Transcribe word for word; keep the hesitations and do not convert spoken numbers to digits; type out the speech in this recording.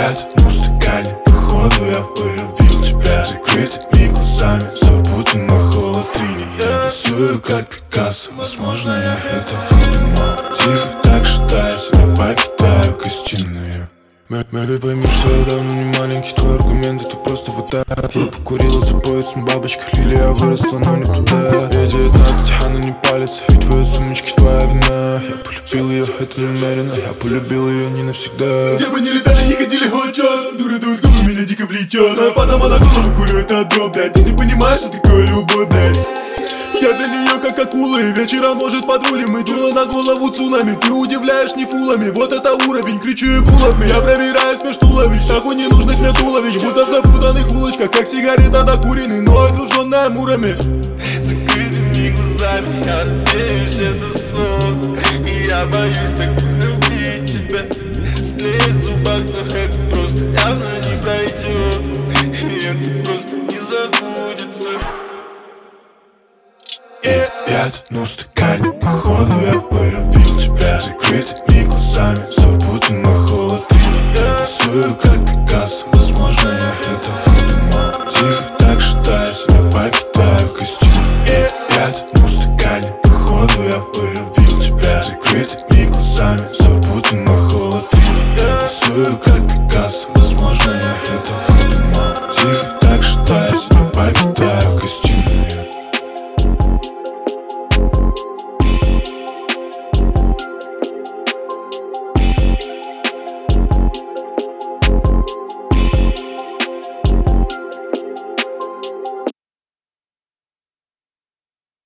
одном стакане, походу я полюбил тебя. Закрытыми глазами, запутанно холод линий. Я рисую как Пикассо, возможно я это выдумал. Тихо так шатаюсь, я покидаю гостиную. Мэби, пойми, что я давно не маленький. Твой аргумент это просто вода. Я покурила за поясом бабочка, лилия выросла, но не туда. Я девятнадцать, она не палится, ведь в твоей сумочке твоя вина. Я полюбил ее, это намеренно, я полюбил ее не навсегда. Где бы ни летали, не ходили хочет. Дуры дуют губы, меня дико влечет. А подама на голову курю, это дроп, блядь. Ты не понимаешь, что такое любовь, блядь. Я для нее как акулы, вечером может подрулим. И дуло на голову цунами, ты удивляешь не фулами. Вот это уровень, кричу и фулами. Я проверяю смеш туловищ, нахуй не нужных мне туловищ. Будто в запутанных улочках, как сигарета докуренный, но окруженная мурами. Закрытыми глазами я надеюсь, это сон. И я боюсь так любить тебя. След в зубах, но это просто явно не пройдет. И это просто не забудется. Я одном стакане, походу я полюбил тебя. Закрытыми глазами, запутанно холод линий. Я рисую как Пикассо, возможно я это выдумал. Тихо так шатаюсь, я покидаю гостиную. Я одном стакане, походу я полюбил тебя. Закрытыми глазами, запутанно холод линий. Я рисую как Пикассо, возможно я это